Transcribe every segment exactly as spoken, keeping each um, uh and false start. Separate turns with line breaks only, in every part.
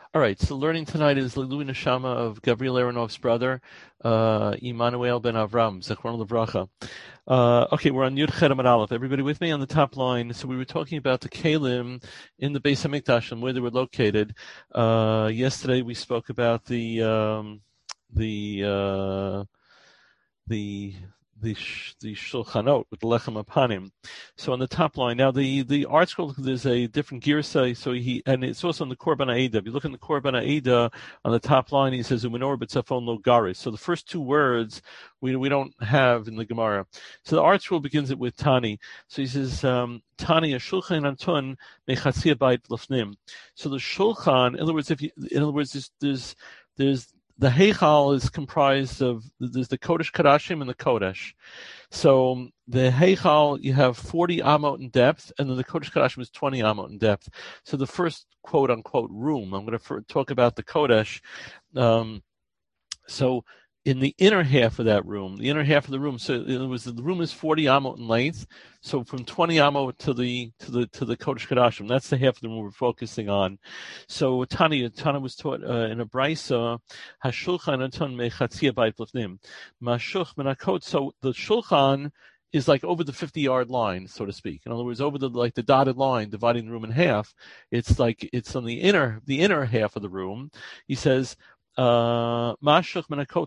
All right, so learning tonight is Lilu Neshama of Gabriel Aronov's brother, uh, Immanuel ben Avram, Zechron Levracha. Uh, okay, we're on Yud Chet Amud Aleph. Everybody with me on the top line? So we were talking about the Kalim in the Beis Hamikdash and where they were located. Uh, yesterday we spoke about the um, the uh, the the the Shulchanot with the Lechem Apanim. So on the top line, now the the art scroll, there's a different girsa. So he and it's also on the Korban Aida. If you look in the Korban Aida on the top line, he says Umenor b'tzafon lo garis. So the first two words we we don't have in the Gemara. So the art scroll begins it with Tani. So he says um, Tani a Shulchan Antun mechatzia bait lefnim. So the Shulchan, in other words, if you in other words, there's there's, there's the Heichal is comprised of, there's the Kodesh Kadashim and the Kodesh. So the Heichal, you have forty amot in depth, and then the Kodesh Kadashim is twenty amot in depth. So the first quote-unquote room, I'm going to talk about the Kodesh. Um, so in the inner half of that room, the inner half of the room, so it was the room is forty amot in length. So from twenty amot to the to the to the Kodesh Kadashim, that's the half of the room we're focusing on. So Tani Tani was taught uh, in a brisa, Hashulchan Anton mechatzia bait lefnim, mashuch menakot. So the shulchan is like over the fifty-yard line, so to speak. In other words, over the like the dotted line dividing the room in half. It's like it's on the inner the inner half of the room. He says. Uh, two and a half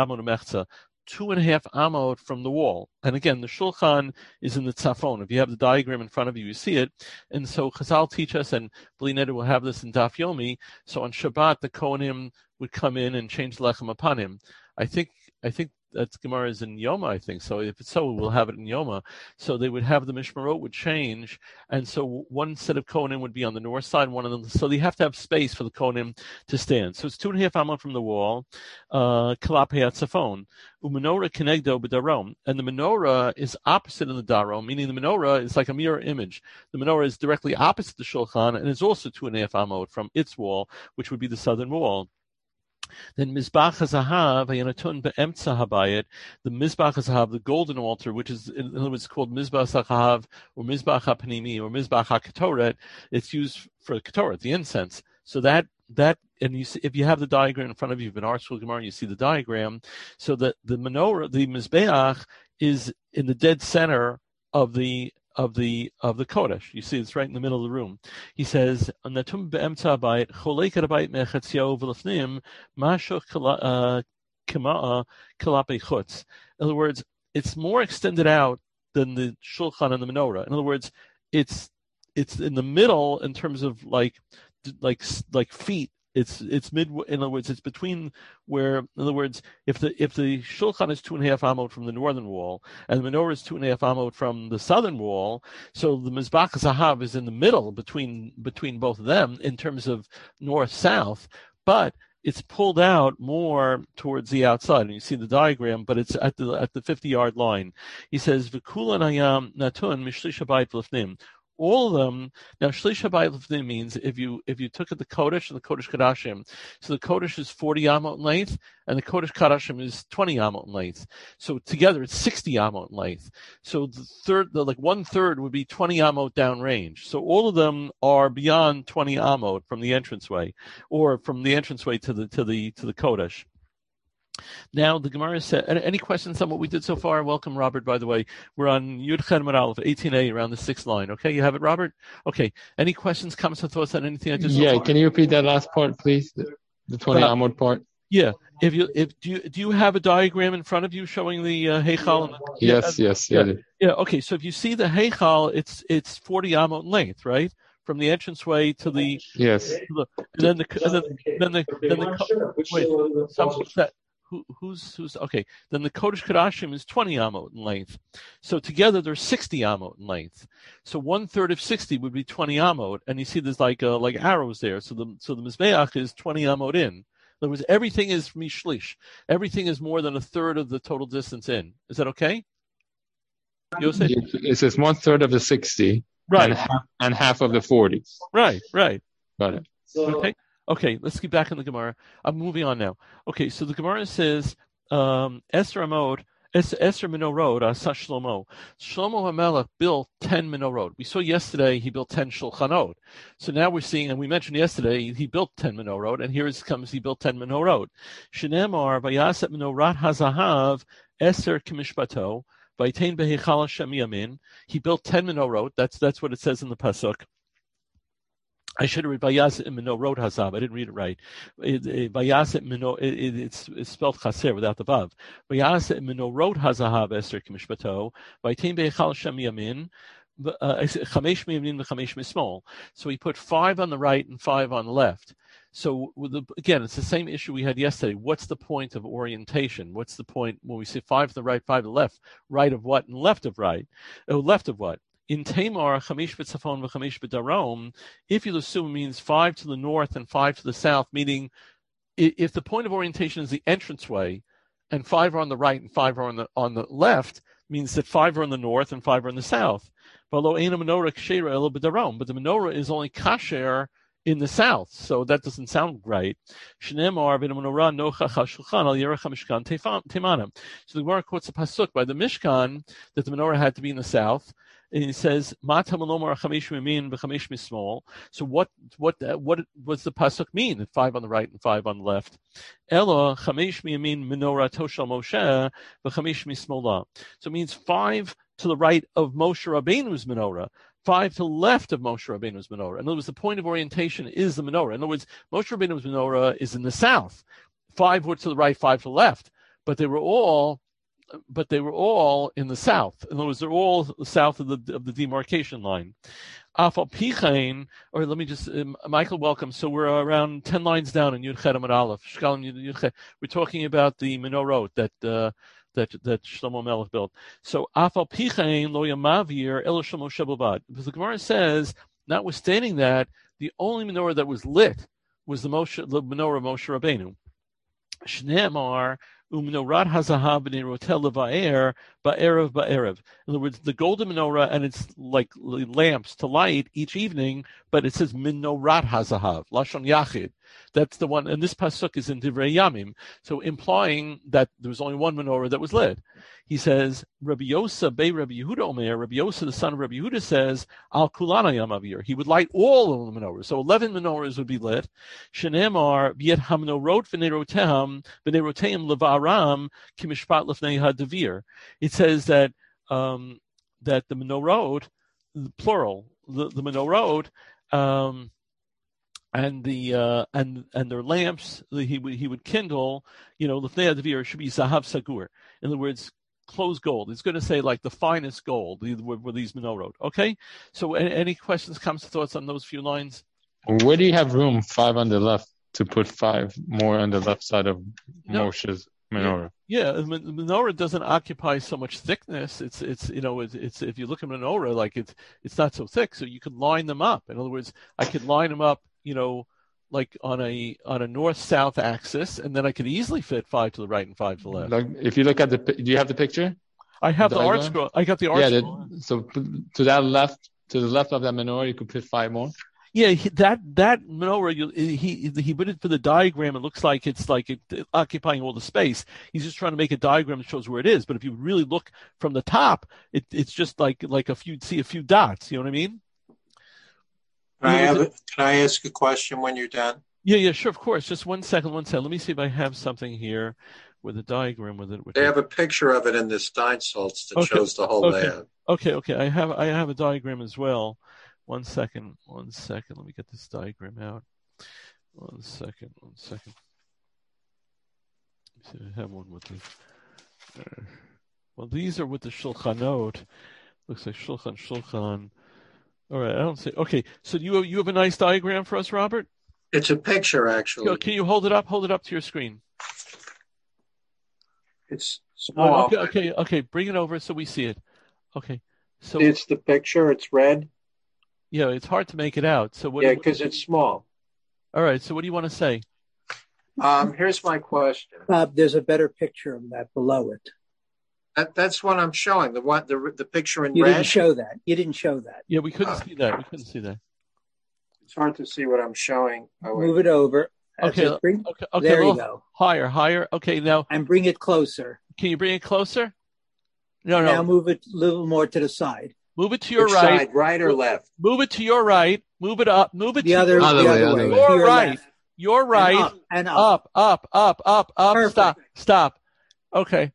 amot from the wall. And again, the shulchan is in the tzafon. If you have the diagram in front of you, you see it. And so Chazal teach us, and Bli Neder will have this in Daf Yomi. So on Shabbat, the Kohanim would come in and change lechem apanim. I think, I think that's Gemara is in Yoma, I think. So if it's so, we'll have it in Yoma. So they would have the Mishmarot would change. And so one set of Kohanim would be on the north side, one of them. So they have to have space for the Kohanim to stand. So it's two and a half amot from the wall. Uh, Kalap Hayatzafon. Umenorah Kenegdo B'darom. And the menorah is opposite in the Darom, meaning the menorah is like a mirror image. The menorah is directly opposite the Shulchan, and is also two and a half amot from its wall, which would be the southern wall. Then Mizbach HaZahav, Hayanatun Be'emtza Habayit, the Mizbach HaZahav, the golden altar, which is, in other words, called Mizbach HaZahav, or Mizbach HaPanimi, or Mizbach HaKetoret, it's used for Ketoret, the incense. So that, that, and you see, if you have the diagram in front of you, in Art School Gemara, you see the diagram. So that the menorah, the Mizbeach, is in the dead center of the of the of the Kodesh. You see, it's right in the middle of the room. He says, "Natum be'emtza bayit cholek habayit mechatzio v'lefnim mashuch kama'a kalape chutz." In other words, it's more extended out than the shulchan and the menorah. In other words, it's it's in the middle in terms of like like like feet. It's it's mid. In other words, it's between where. In other words, if the if the shulchan is two and a half amot from the northern wall, and the menorah is two and a half amot from the southern wall, so the mizbach zahav is in the middle between between both of them in terms of north south, but it's pulled out more towards the outside, and you see the diagram, but it's at the at the fifty yard line. He says v'kulan hayam natun mishlish habayit lefnim. All of them now. Shlish habayit lefnim means if you if you took at the Kodesh and the Kodesh Kadashim, so the Kodesh is forty amot in length, and the Kodesh Kadashim is twenty amot in length. So together it's sixty amot in length. So the third, the, like one third, would be twenty amot downrange. So all of them are beyond twenty amot from the entranceway, or from the entranceway to the to the to the Kodesh. Now the Gemara said, any questions on what we did so far? Welcome, Robert, by the way. We're on Yud Chet Amud Aleph, eighteen A, around the sixth line. Okay, you have it, Robert? Okay. Any questions, comments, or thoughts on anything I just
Yeah,
so far?
Can you repeat that last part, please? The, the twenty uh, amot part?
Yeah. If you if do you do you have a diagram in front of you showing the uh, Heichal? And the,
yes,
yeah,
yes,
yeah,
yeah.
Yeah, okay. So if you see the Heichal, it's it's forty amot in length, right? From the entranceway to the
yes,
to the, and then the and then, then the then the wait, some that Who, who's who's okay? Then the Kodesh Kadashim is twenty amot in length. So together they're sixty amot in length. So one third of sixty would be twenty amot, and you see there's like uh, like arrows there. So the so the mizbeach is twenty amot in. In other words, everything is mishlish. Everything is more than a third of the total distance in. Is that okay? Yosef?
It says one third of the sixty,
right,
and half, and half of the forty.
Right, right.
Got it.
Okay. Okay, let's get back in the Gemara. I'm moving on now. Okay, so the Gemara says, um, Esther Amod, Es Esser Menorot, Asa Shlomo. Shlomo HaMelech built ten menorot. We saw yesterday he built ten shulchanot. So now we're seeing, and we mentioned yesterday he built ten menorot, and here it comes he built ten menorot. Shenemar Vayaset Menorat Hazahav Esser Kimishpato Vaitain Behechal Hashem Yamin. He built ten menorot. That's that's what it says in the pasuk. I should have read Vayaset Menorot Hazav. I didn't read it right. Vayaset Menor. It's it's spelled Chaser without the vav. Vayaset Menorot Hazahav Esther Kimishpato. Vaitain Beichal Shem Yamin. Chamesh Miyamin v'Chamesh Mismol. So he put five on the right and five on the left. So with the, again, it's the same issue we had yesterday. What's the point of orientation? What's the point when we say five to the right, five to the left? Right of what and left of right? Oh, left of what? In Tamar, Chamish b'Tzafon v'Chamish b'Darom, if you assume means five to the north and five to the south, meaning if the point of orientation is the entranceway, and five are on the right and five are on the on the left, means that five are on the north and five are on the south. But the menorah is only kasher in the south, so that doesn't sound right. So the Gemara quotes a pasuk by the Mishkan that the menorah had to be in the south. And he says, So what what what does the pasuk mean? That five on the right and five on the left. So it means five to the right of Moshe Rabbeinu's menorah, five to the left of Moshe Rabbeinu's menorah. In other words, the point of orientation is the menorah. In other words, Moshe Rabbeinu's menorah is in the south. Five were to the right, five to the left, but they were all. But they were all in the south. In other words, they're all south of the of the demarcation line. Afal Pichain, or let me just, um, Michael, welcome. So we're around ten lines down in Yud Chet Amud Aleph. We're talking about the menorot that uh, that that Shlomo Melech built. So Afal Pichain lo yamavir el Shlomo Shebelvad. Because the Gemara says, notwithstanding that, the only menorah that was lit was the Moshe, the menorah of Moshe Rabbeinu. Shneimar. Umenorat hazahav b'nerotel levaer ba'erev ba'erev. In other words, the golden menorah, and it's like lamps to light each evening, but it says menorat hazahav, lashon yachid. That's the one, and this pasuk is in Divrei Yamim, so implying that there was only one menorah that was lit. He says, Rabbi Yosa be Rabbi Yehuda Omer, Rabbi Yosa, the son of Rabbi Yehuda, says, Al Kulana Yamavir. He would light all of the menorahs. So eleven menorahs would be lit. Shenemar, Viet Hamnorot V'Nerotehem, V'Nerotehem Levaram, Kimishpat Lefnei HaDavir. It says that, um, that the menorot, plural, the, the menorot, um, and the uh, and and their lamps he would he would kindle, you know, lefnei hadavir should be zahav sagur. In other words, closed gold. It's going to say like the finest gold were these menorot. Okay, so any, any questions, comments, thoughts on those few lines?
Where do you have room five on the left to put five more on the left side of no. Moshe's menorah?
Yeah, the menorah doesn't occupy so much thickness. It's it's you know it's, it's if you look at menorah, like it's it's not so thick, so you could line them up. In other words, I could line them up, you know, like on a on a north-south axis, and then I could easily fit five to the right and five to the left.
Like if you look at the, do you have the picture?
I have the,
the
art scroll. I got the art
yeah,
scroll.
The, so to that left, to the left of that menorah, you could fit five more.
Yeah, he, that that menorah, you, he he put it for the diagram. It looks like it's like it, occupying all the space. He's just trying to make a diagram that shows where it is. But if you really look from the top, it, it's just like like a few see a few dots. You know what I mean?
Can I have it? Can I ask a question when you're done?
Yeah, yeah, sure, of course. Just one second, one second. Let me see if I have something here with a diagram with it. With
they
it.
have a picture of it in the Steinsaltz that
okay.
shows the whole
okay.
layout.
Okay, okay. I have I have a diagram as well. One second, one second. Let me get this diagram out. One second, one second. Let me see if I have one with the. Uh, well, these are with the Shulchanot. Looks like Shulchan, Shulchan. All right, I don't see. Okay, so you have, you have a nice diagram for us, Robert?
It's a picture, actually.
Yo, can you hold it up? Hold it up to your screen.
It's small.
Oh, okay, okay, okay. Bring it over so we see it. Okay, so
it's the picture. It's red.
Yeah, it's hard to make it out. So what?
Yeah, because it's small.
All right. So what do you want to say?
Um, here's my question.
Bob, there's a better picture of that below it.
That, that's what I'm showing. The one, the the picture in
you
red.
You didn't show that. You didn't show that.
Yeah, we couldn't
oh.
see that. We couldn't see that.
It's hard to see what I'm showing.
Oh, Move it over. That's
okay.
Bring,
okay. Okay.
There you go.
Higher. Higher. Okay. Now.
And bring it closer.
Can you bring it closer? No,
and
no.
Now move it a little more to the side.
Move it to your
Which
right.
side, right or left?
Move it to your right. Move it up. Move it
The
to
other,
your,
Other
the
way,
other
other
way.
way.
your
to your
right.
left.
Your right.
And up. And up.
Up, up, up, up, up.
Perfect.
Stop. Stop. Okay.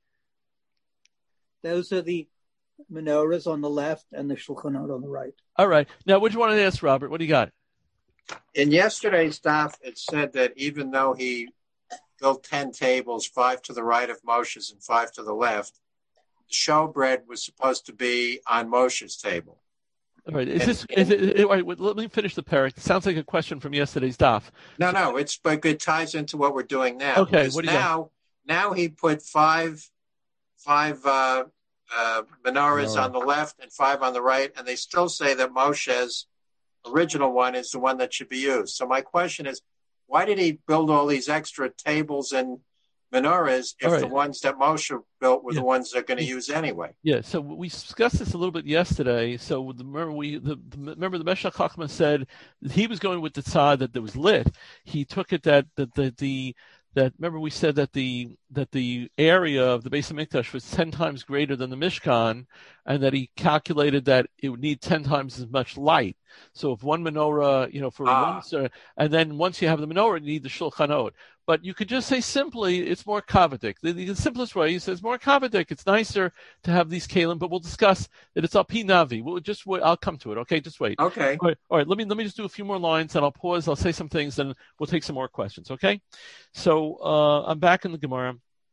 Those are the menorahs on the left and the Shulchan Aruch on the right.
All right. Now, what do you want to ask, Robert? What do you got?
In yesterday's daf, it said that even though he built ten tables, five to the right of Moshe's and five to the left, the showbread was supposed to be on Moshe's table.
All right. Is this? Is it? it all right, let me finish the parak. It sounds like a question from yesterday's daf.
No, no, it's but it ties into what we're doing now.
Okay.
Because
What do you
now,
got?
now he put five, five uh, uh, menorahs
Menorah.
on the left and five on the right, and they still say that Moshe's original one is the one that should be used. So my question is, why did he build all these extra tables and menorahs if
Right.
the ones that Moshe built were
Yeah.
the ones they're going to use anyway?
Yeah, so we discussed this a little bit yesterday. So the, remember, we the, the remember the Meshach Chachma said that he was going with the tzad that, that was lit. He took it that that the, the that remember we said that the that the area of the Beis HaMikdash was ten times greater than the Mishkan, and that he calculated that it would need ten times as much light. So if one menorah, you know, for
Ah.
one, and then once you have the menorah, you need the Shulchan Aruch. But you could just say simply, it's more kavadik. The, the simplest way, he says, more kavadik. It's nicer to have these kalim, but we'll discuss that it's al pi navi. We'll just wait. I'll come to it. Okay, just wait.
Okay.
All right, all right. Let me let me just do a few more lines, and I'll pause. I'll say some things, and we'll take some more questions. Okay. So uh, I'm back in the Gemara.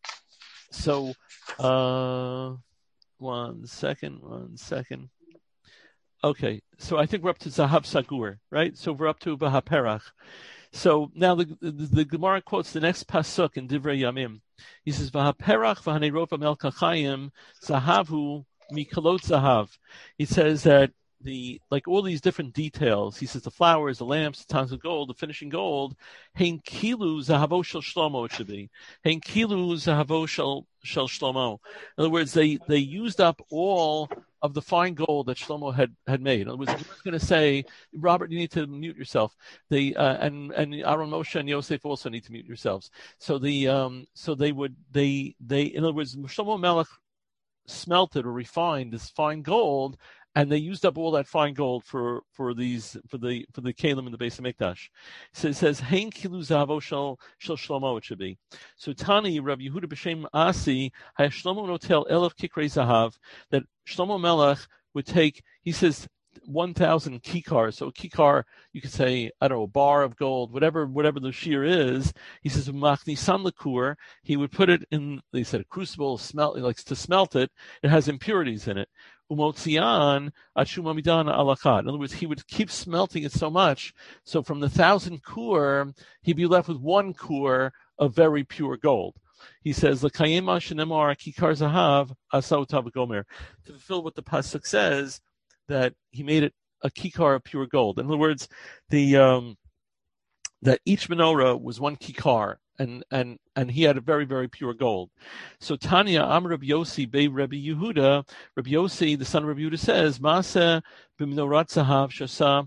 So uh, one second, one second. Okay. So I think we're up to Zahav Sagur, right? So we're up to Bahaperach. So now the, the the Gemara quotes the next pasuk in Divrei Yamim. He says, "V'haperach v'hanerot v'mel kachayim zahavu mikalot zahav." He says that the like all these different details. He says the flowers, the lamps, the tons of gold, the finishing gold. Hein kilu zahavo shel shlomo. It should be hein kilu zahavo shel shel shlomo. In other words, they they used up all of the fine gold that Shlomo had, had made. In other words, he was going to say, Robert, you need to mute yourself. They uh, and and Aaron Moshe and Yosef also need to mute yourselves. So the um so they would they they in other words, Shlomo Melech smelted or refined this fine gold, and they used up all that fine gold for, for these for the for the kalim in the Beis HaMikdash. So it says hein kilu zahavo shel shel Shlomo. It should be. So Tani Rabbi Yehuda b'Shem Asi hay Shlomo notel elef kikrei zahav, that Shlomo Melech would take. He says one thousand kikar. So a kikar, you could say, I don't know, a bar of gold, whatever whatever the shear is. He says machnisan lekur. He would put it in. They said a crucible, smelt. He likes to smelt it. It has impurities in it. Umotzian achuma midan alachad. In other words, he would keep smelting it so much, so from the thousand kur, he'd be left with one kur of very pure gold. He says, "L'kayema shenemar kikar zahav asau tav gomer," to fulfill what the pasuk says, that he made it a kikar of pure gold. In other words, the um, that each menorah was one kikar. And and and he had a very, very pure gold. So Tanya Am Rabbi Yossi Bei Rabbi Yehuda, Rabbi Yossi, the son of Rabbi Yehuda, says, Maaseh b'menorat zahav shasa.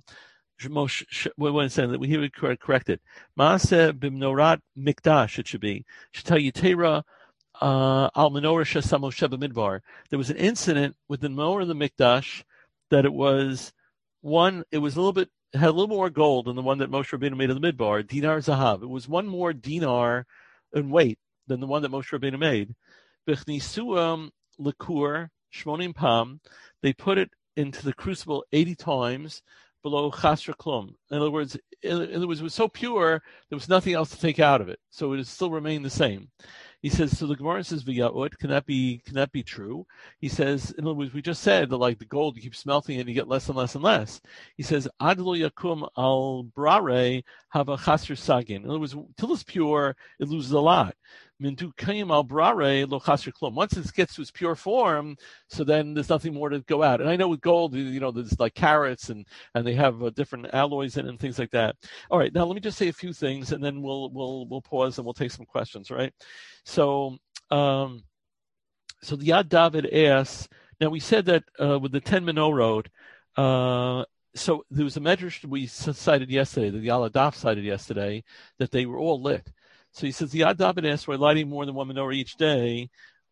When saying that, he would correct it. Maaseh b'menorat mikdash. It should be Shetay Yitera al menorah shasa Moshe b'midbar. There was an incident with the menorah in the mikdash that it was one. It was a little bit. It had a little more gold than the one that Moshe Rabbeinu made in the midbar, dinar zahav. It was one more dinar in weight than the one that Moshe Rabbeinu made. B'chnisuam likur shmonim pam. They put it into the crucible eighty times below chasra klum. In other words, in other words, it was so pure there was nothing else to take out of it, so it still remained the same. He says, so the Gemara says, "V'ya'ut, can that be can that be true?" He says, in other words, we just said that like the gold, you keep smelting it and you get less and less and less. He says, "Ad lo yakum al brare have a chasr sagin." In other words, till it's pure, it loses a lot. Mintu kayim al brare lo chasr klum. Once it gets to its pure form, so then there's nothing more to go out. And I know with gold, you know, there's like carats and and they have uh, different alloys in it and things like that. All right, now let me just say a few things, and then we'll we'll we'll pause and we'll take some questions. Right? So, um, so the Yad David asks. Now we said that uh, with the ten menorot, uh, so there was a medrash we cited yesterday, that the Aladaf cited yesterday, that they were all lit. So he says the Yad David asks, "We're lighting more than one menorah each day,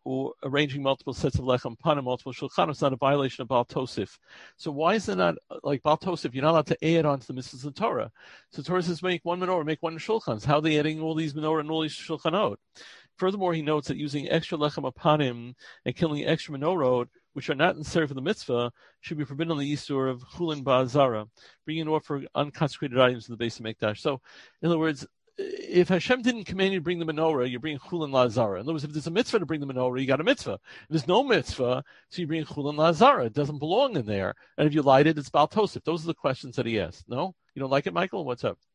or arranging multiple sets of lechem panim, multiple shulchanos, is not a violation of Baal Tosif. So why is it not like Baal Tosif? You're not allowed to add on to the mitzvahs of the Torah. So Torah says make one menorah, make one shulchan. How are they adding all these menorah and all these shulchanot? Furthermore, he notes that using extra lechem panim and killing extra menorah, which are not necessary for the mitzvah, should be forbidden on the Yisur of Chulin Ba'azara, bringing an offer unconsecrated items to the base of Mikdash. So, in other words, if Hashem didn't command you to bring the menorah, you're bringing Chulin La'azara. In other words, if there's a mitzvah to bring the menorah, you got a mitzvah. If there's no mitzvah, so you bring Chulin La'azara. It doesn't belong in there. And if you light it, it's Baal Tosif. Those are the questions that he asked. No? You don't like it, Michael? What's up?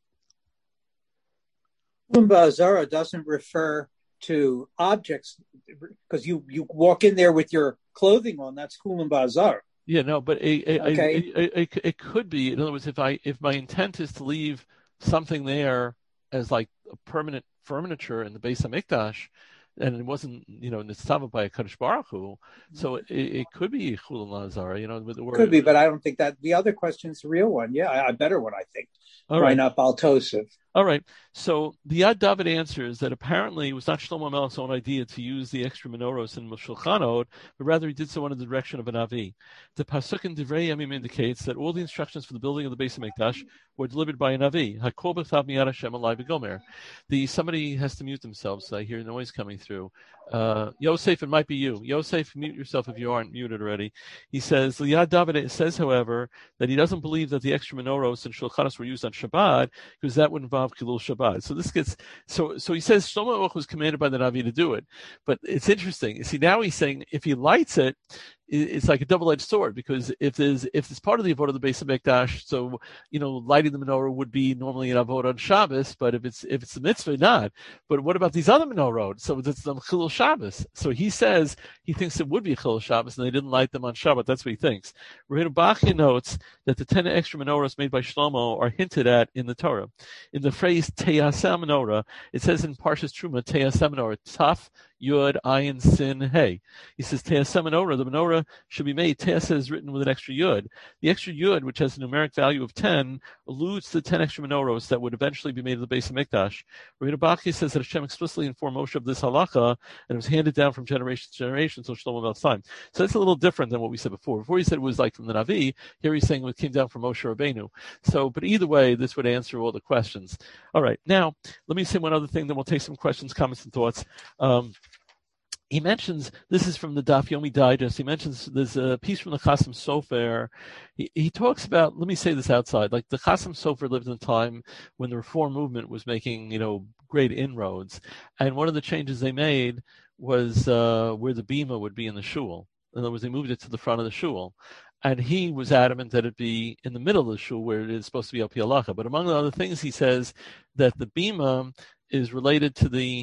Chulin Ba'azara doesn't refer to objects, because you, you walk in there with your clothing on. That's Chulin Ba'azara.
Yeah, no, but a, a,
okay.
a, a, a, it could be. In other words, if I if my intent is to leave something there as like a permanent furniture in the Beis HaMikdash, and it wasn't, you know, nitzava by a Kadosh Baruch Hu, so it, it could be Chulin La'azara, you know. With the word.
Could be, but I don't think that the other question's the real one. Yeah, a better one, I think.
All
Why
right.
not Baal Tosif?
All right. So the Yad David answers that apparently it was not Shlomo Melech's own idea to use the extra menorahs in Shulchanot, but rather he did so under the direction of an Avi. The pasuk in Divrei Yamim indicates that all the instructions for the building of the Beis HaMikdash were delivered by an Avi. Hakol b'chtav miyad Hashem alai v'gomer. The somebody has to mute themselves. So I hear noise coming through. Uh, Yosef, it might be you. Yosef, mute yourself if you aren't muted already. He says the Yad David says, however, that he doesn't believe that the extra menorahs and Shulchanos were used on Shabbat because that would involve Kilul Shabbat. So this gets so so he says Shlomo Melech was commanded by the Navi to do it, but it's interesting. You see, now he's saying if he lights it, it's like a double-edged sword, because if there's if it's part of the avodah of the Beis HaMikdash, so you know lighting the menorah would be normally an avodah on Shabbos, but if it's if it's a mitzvah, not. But what about these other menorahs? So it's the Chilul Shabbos. So he says he thinks it would be Chilul Shabbos, and they didn't light them on Shabbat. That's what he thinks. Rabbeinu Bachya notes that the ten extra menorahs made by Shlomo are hinted at in the Torah. In the phrase Teyaseh menorah, it says in Parshas Truma Teyaseh menorah, Taf Yud Ayin Sin Hey. He says Teyaseh menorah, the menorah should be made. Teyaseh is written with an extra Yud. The extra Yud, which has a numeric value of ten, alludes to the ten extra menorahs that would eventually be made at the Beis HaMikdash. Rabbeinu Bachya says that Hashem explicitly informed Moshe of this halacha, and it was handed down from generation to generation until Shlomo Melech's time. So that's a little different than what we said before. Before he said it was like from the Navi, here he's saying it came down from Moshe Rabbeinu. So, but either way, this would answer all the questions. All right, now let me say one other thing, then we'll take some questions, comments, and thoughts. Um, He mentions, this is from the Daf Yomi Digest, he mentions there's a piece from the Chasam Sofer. He, he talks about, let me say this outside, like the Chasam Sofer lived in a time when the Reform movement was making, you know, great inroads. And one of the changes they made was uh, where the bima would be in the shul. In other words, they moved it to the front of the shul. And he was adamant that it be in the middle of the shul where it is supposed to be al pi halacha. But among the other things, he says that the bima is related to the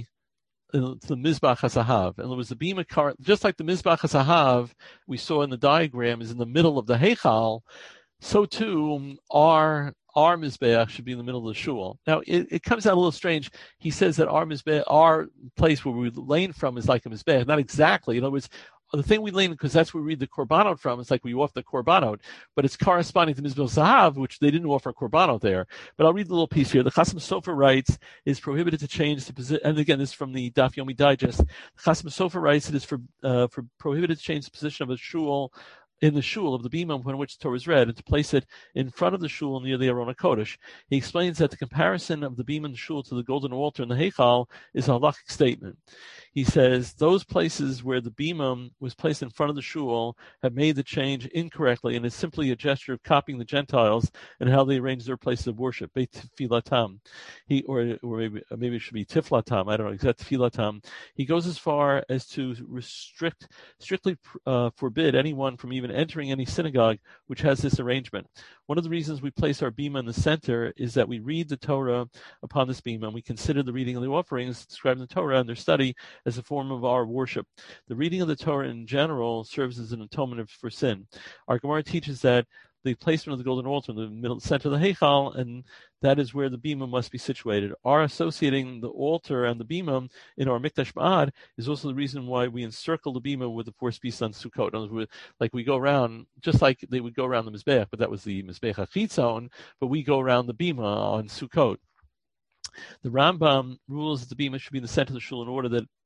to the Mizbach HaZahav. And it was the bima, just like the Mizbach HaZahav we saw in the diagram is in the middle of the Heichal, so too our our Mizbeach should be in the middle of the shul. Now, it, it comes out a little strange. He says that our Mizbeach, our place where we lane from is like a Mizbeach. Not exactly. In other words, the thing we lean, because that's where we read the korbanot from, it's like we offer the korbanot, but it's corresponding to Mizbeach Zahav, which they didn't offer korbanot there. But I'll read the little piece here. The Chasam Sofer writes, it is prohibited to change the position, and again, this is from the Daf Yomi Digest. The Chasam Sofer writes, it is for, uh, for prohibited to change the position of a shul in the shul of the bima upon which the Torah is read, and to place it in front of the shul near the Aron HaKodesh. He explains that the comparison of the bima in the shul to the golden altar in the Heichal is a halachic statement. He says those places where the bima was placed in front of the shul have made the change incorrectly, and it's simply a gesture of copying the Gentiles and how they arrange their places of worship. Beit Tfilatam, he or or maybe maybe it should be Tiflatam. I don't know exactly. Tfilatam. He goes as far as to restrict, strictly uh, forbid anyone from even entering any synagogue which has this arrangement. One of the reasons we place our bima in the center is that we read the Torah upon this bima, and we consider the reading of the offerings described in the Torah and their study as a form of our worship. The reading of the Torah in general serves as an atonement for sin. Our Gemara teaches that the placement of the golden altar in the middle center of the Heichal, and that is where the bima must be situated. Our associating the altar and the bima in our Mikdash Ma'ad is also the reason why we encircle the bima with the four pieces on Sukkot. In other words, like we go around, just like they would go around the Mizbeach, but that was the Mizbeach HaChitzon, but we go around the bima on Sukkot. The Rambam rules that the bima should be in the center of the shul in order that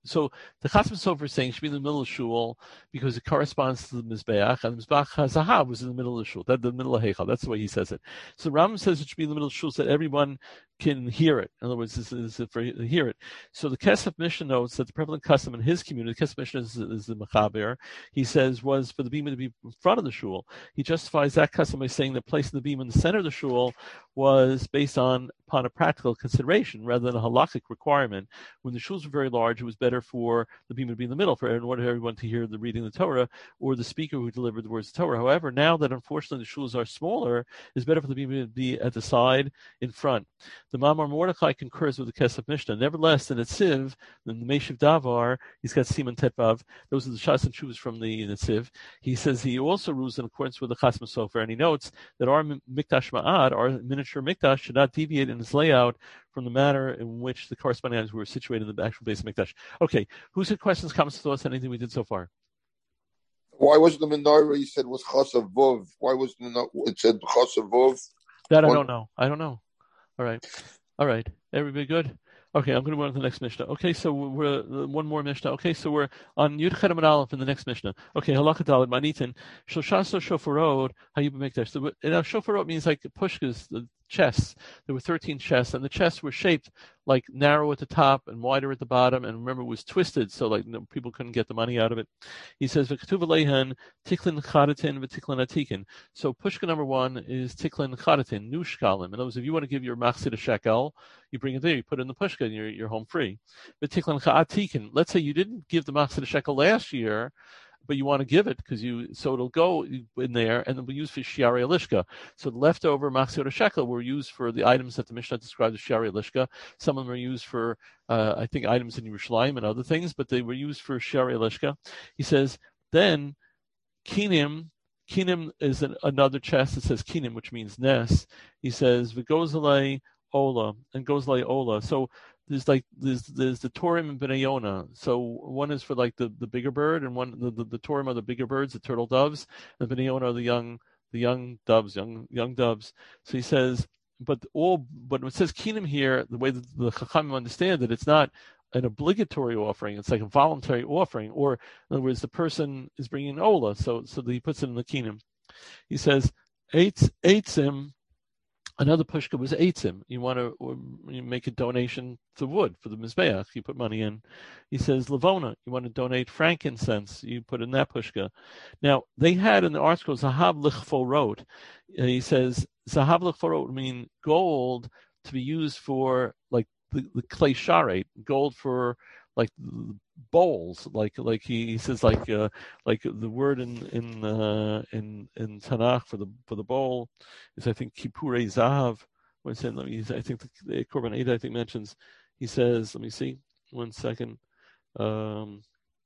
So the Chasam Sofer is saying it should be in the middle of shul because it corresponds to the Mizbeach, and the Mizbeach HaZahav was in the middle of the shul. That's the middle of Heichal. That's the way he says it. So the Rambam says it should be in the middle of shul so that everyone can hear it. In other words, this is for to hear it. So the Kesef Mishnah notes that the prevalent custom in his community, the Kesef Mishnah is, is the Mechaber, he says, was for the bima to be in front of the shul. He justifies that custom by saying that placing the bima in the center of the shul was based on upon a practical consideration rather than a halakhic requirement. When the shuls were very large, it was better for the bima to be in the middle for everyone to hear the reading of the Torah or the speaker who delivered the words of the Torah. However, now that unfortunately the shuls are smaller, it's better for the bima to be at the side in front. The Mamar Mordechai concurs with the Kesef Mishnah. Nevertheless, in Netziv, in the Meshiv Davar, he's got Siman Tetvav. Those are the Shas and Shuvas from the Netziv. He says he also rules in accordance with the Chasam Sofer, and he notes that our Mikdash Ma'ad, our miniature Mikdash, should not deviate in its layout from the manner in which the corresponding items were situated in the actual base of Mikdash. Okay, who's had questions, comments, thoughts, anything we did so far?
Why was the menorah you said was Chasav Vov? Why was the it said Chasav Vov?
That I don't know. I don't know. All right. All right. Everybody good? Okay, I'm going to move on to the next Mishnah. Okay, so we're uh, one more Mishnah. Okay, so we're on Yud Chet Amud Aleph in the next Mishnah. Okay, Halakha Daled Manitin Shoshaso Shofarot Hayub Mikdash. So now Shofarot means like pushkas, the chests. There were thirteen chests, and the chests were shaped like narrow at the top and wider at the bottom. And remember, it was twisted, so like you know, people couldn't get the money out of it. He says V'Ketuv Aleihan Tiklin Chadatin V'Tiklin Atikin. So pushka number one is Tiklin Chadatin New Shkalim. In other words, if you want to give your machzit a shekel, you bring it there, you put it in the pushka, and you're you're home free. But Tiklin Cha'atikin. Let's say you didn't give the machzit a shekel last year, but you want to give it because you, so it'll go in there and it'll be used for Shiari Elishka. So the leftover Machzor Shekel were used for the items that the Mishnah described as Shiari Elishka. Some of them are used for, uh, I think, items in Yerushalayim and other things, but they were used for Shiari Elishka. He says, then, Kinim, Kinim is an, another chest that says Kinim, which means nest. He says, V'gozalei Ola, and Gozalei Ola. So, There's like there's there's the Torim and Bnei Yonah. So one is for like the, the bigger bird, and one the, the, the Torim are the bigger birds, the turtle doves, and Bnei Yonah are the young the young doves, young young doves. So he says, but all but when it says Kinim here, the way that the Chachamim understand it, it's not an obligatory offering; it's like a voluntary offering. Or in other words, the person is bringing Ola, so so he puts it in the Kinim. He says, Eitz Eitzim. Another pushka was eitzim. You want to you make a donation to wood for the mizbeach. You put money in. He says levona. You want to donate frankincense. You put in that pushka. Now they had in the article zahav lichforot. He says zahav lichforot mean gold to be used for like the, the clay charate, gold for like bowls, like like he, he says like uh, like the word in in uh, in in Tanakh for the for the bowl is I think kipurei zahav. When saying let me, I think the, the Korban Eidah I think mentions. He says, let me see, one second. Um,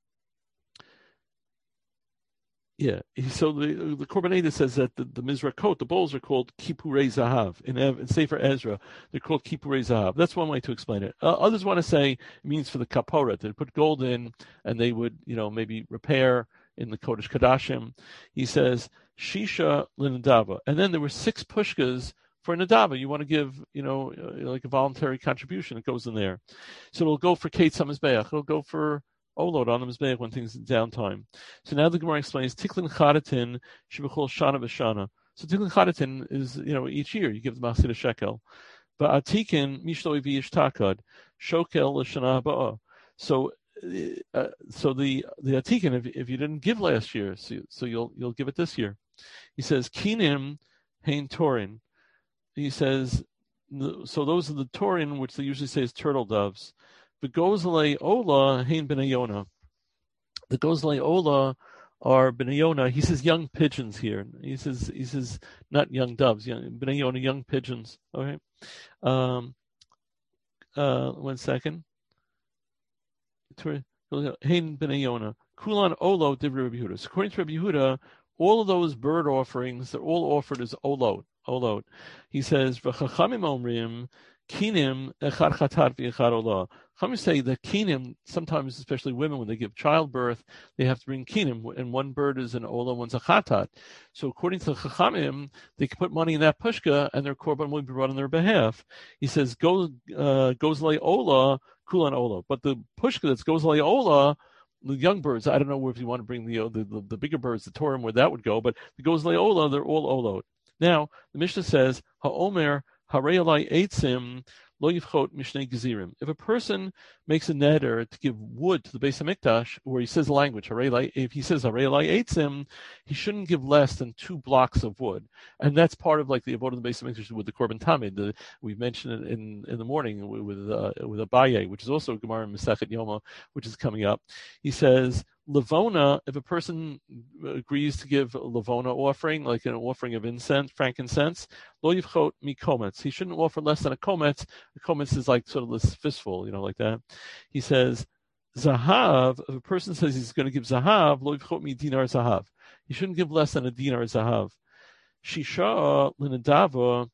Yeah, so the the Korban Eidah says that the, the Mizrakot, the bowls are called Kipurei Zahav. In, in Sefer Ezra, they're called Kipurei Zahav. That's one way to explain it. Uh, others want to say it means for the Kaporet. They put gold in, and they would, you know, maybe repair in the Kodesh Kadashim. He says, Shisha Linadava. And then there were six pushkas for Nadava. You want to give, you know, like a voluntary contribution. It goes in there. So it'll go for Kate Samizbeach. It'll go for Olod on the Mizbeach when things downtime. So now the Gemara explains Tiklin Chadatin Shebechol Shana B'Shana. So Tiklin Chadatin is, you know, each year you give the Machzit a shekel. But Atikin Mishloi V'ish Takad Shokel L'Shana Ha'Ba'ah. So, uh, so the the Atikin, if if you didn't give last year, so, so you'll you'll give it this year. He says Kinim Hein Torin. He says so those are the Torin, which they usually say is turtle doves. The Gozalei Ola Hein Bnei Yonah. The Gozalei Ola are Bnei Yonah. He says young pigeons here. He says he says not young doves. Young Bnei Yonah, young pigeons. Okay. Um. Uh. One second. Hein Bnei Yonah. Kulan Olo Divrei Rabbi Yehuda. So according to Rabbi Yehuda, all of those bird offerings, they're all offered as olot. olot. He says, v'chachamim omrim, kinim echad chatat v'echad olah. Chachamim say that kinim, sometimes, especially women, when they give childbirth, they have to bring kinim, and one bird is an olah, one's a chatat. So according to the chachamim, they can put money in that pushka, and their korban will be brought on their behalf. He says, go, uh, goes lay olah, kulan olah. But the pushka that's goes lay olah, the young birds, I don't know if you want to bring the the, the, the bigger birds, the Torim, where that would go, but the goes lay olah, they're all olot. Now, the Mishnah says, ha'omer, harei alai eitzim, lo yivchot mishnei gezirim. If a person makes a neder to give wood to the Beis Hamikdash, where he says the language, if he says harei alai eitzim, he shouldn't give less than two blocks of wood. And that's part of like the avodah of the Beis Hamikdash with the korban tamid. The, we mentioned it in, in the morning with uh, with Abaye, which is also a Gemara in Masechet Yoma, which is coming up. He says, Levona, if a person agrees to give a Levona offering, like an offering of incense, frankincense, lo yivchot mi kometz. He shouldn't offer less than a kometz. A kometz is like sort of this fistful, you know, like that. He says, Zahav, if a person says he's going to give Zahav, lo yivchot mi dinar Zahav. He shouldn't give less than a dinar Zahav. Shisha l'nedava.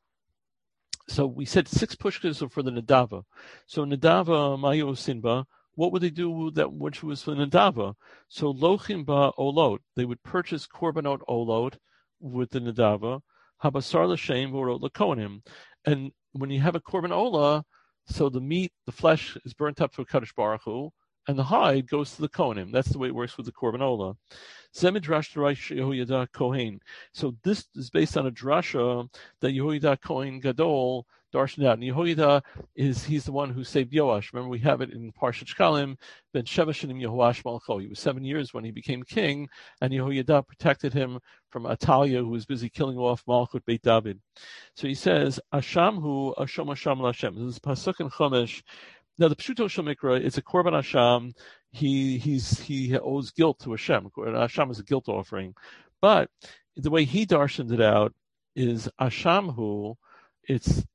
So we said six pushkas are for the Nedava. So Nedava, Mayo Sinba, what would they do with that which was for Nedava? So Lochim ba Olot, they would purchase Korbanot Olot with the Nedava, Habasar l'Shem v'orot l'Kohanim. And when you have a Korban Olah, so the meat, the flesh is burnt up to a Kadosh Baruch Hu, and the hide goes to the Kohanim. That's the way it works with the Korban Olah. Zemidrash Darash Yehoiada Kohen. So this is based on a drasha that Yehoiada Kohen Gadol darshan out. And Yehoiada is, he's the one who saved Yoash. Remember, we have it in Parshat Shkalim, Ben Sheva Shanim Yehoash Malcho. He was seven years when he became king, and Yehoiada protected him from Atalia, who was busy killing off Malchut Beit David. So he says, Ashamhu Asham Asham Lashem. This is Pasuk and Chumash. Now the Pshuto Shel Mikra, it's a Korban Hashem. He he's he owes guilt to Hashem. Hashem is a guilt offering, but the way he darshaned it out is Ashamhu. It's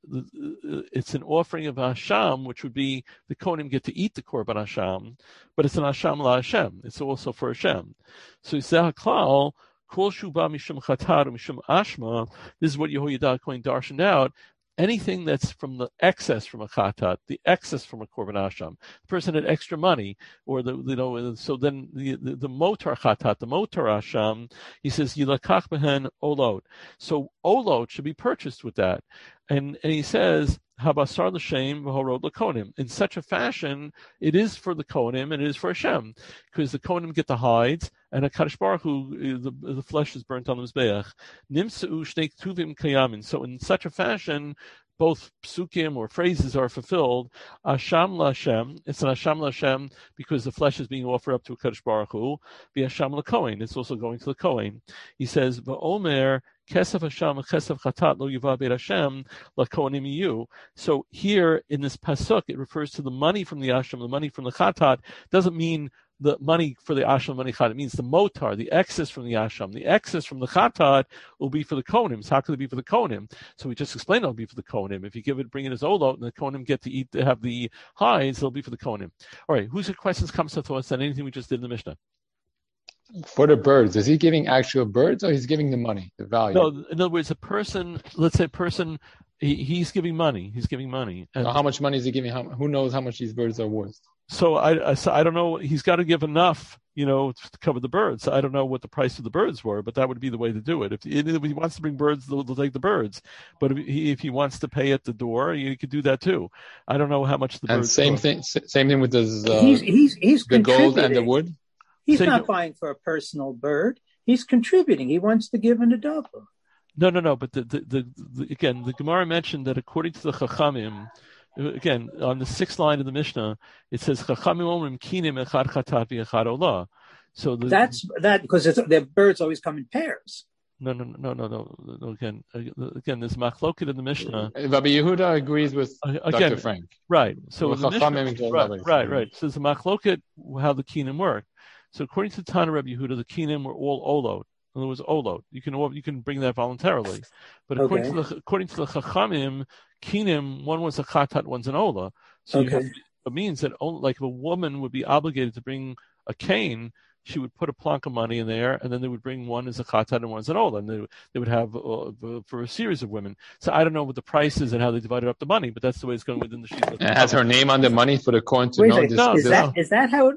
it's an offering of Hashem, which would be the Kohanim get to eat the Korban Hashem, but it's an Hashem la Hashem. It's also for Hashem. So Yisrael Klal Kol Shuba Mishum Chatar Mishum Ashma. This is what Yehoiada Kohen darshaned out. Anything that's from the excess from a chatat, the excess from a korban asham, the person had extra money, or the you know, so then the the, the motar chatat, the motar asham, he says yilakach behen olot. So olot should be purchased with that, and and he says habasar l'shem v'horod l'konim. In such a fashion, it is for the kohanim and it is for Hashem, because the kohanim get the hides, and a Kadosh Baruch Hu, the, the flesh is burnt on the mizbeach. Nimseu shnei ktuvim kayamin. So in such a fashion, both psukim or phrases are fulfilled. Asham l'Hashem. It's an Asham l'Hashem because the flesh is being offered up to a Kadosh Baruch Hu. Be Asham l'Kohen. It's also going to the Kohen. He says v'omer kesef Hashem kesef chatat lo yuva beit Hashem l'Kohanim yiyu. So here in this pasuk, it refers to the money from the Asham, the money from the chatat. Doesn't mean the money for the Asham money chat. It means the motar, the excess from the Asham. The excess from the Chatat will be for the Kohanim. So how could it be for the Kohanim? So we just explained it'll be for the Kohanim. If you give it, bring it as Olot, and the Kohanim get to eat, to have the hides, it'll be for the Kohanim. All right, whose questions comes to us on anything we just did in the Mishnah?
For the birds, is he giving actual birds or he's giving the money, the value?
No, in other words, a person, let's say a person, he, he's giving money. He's giving money. And
so how much money is he giving? How, who knows how much these birds are worth?
So I, I, so I don't know. He's got to give enough, you know, to cover the birds. I don't know what the price of the birds were, but that would be the way to do it. If he, if he wants to bring birds, they'll, they'll take the birds. But if he, if he wants to pay at the door, he could do that too. I don't know how much the
and
birds.
same
are.
thing. Same thing with this. Uh,
he's he's he's
the gold and the wood.
He's
so
not
you,
buying for a personal bird. He's contributing. He wants to give an adapa.
No, no, no. But the, the, the, the again, the Gemara mentioned that according to the Chachamim, again, on the sixth line of the Mishnah, it says Chachamim omrim kinim echad chatat v'echad olah. So the,
that's that because it's, the birds always come in pairs.
No, no, no, no, no. no again, again, there's machloket in the Mishnah.
Rabbi Yehuda agrees with
again,
Doctor Frank.
Right. So
the
Mishnah, right, right, right. So there's a machloket how the kinim work. So according to the Tana Rabbi Yehuda, the kinim were all olot. In other words, olot. You can you can bring that voluntarily, but according okay. to the according to the chachamim, kinim, one was a chatat, one's an ola. So okay. you have, it means that only, like if a woman would be obligated to bring a cane, she would put a plunk of money in there, and then they would bring one as a chatat and one as an ola, and they, they would have uh, for a series of women. So I don't know what the price is and how they divided up the money, but that's the way it's going within the sheet.
And it has her name on the money for the coin to
Wait a
know
second.
this.
No,
is
this
that is that how? It,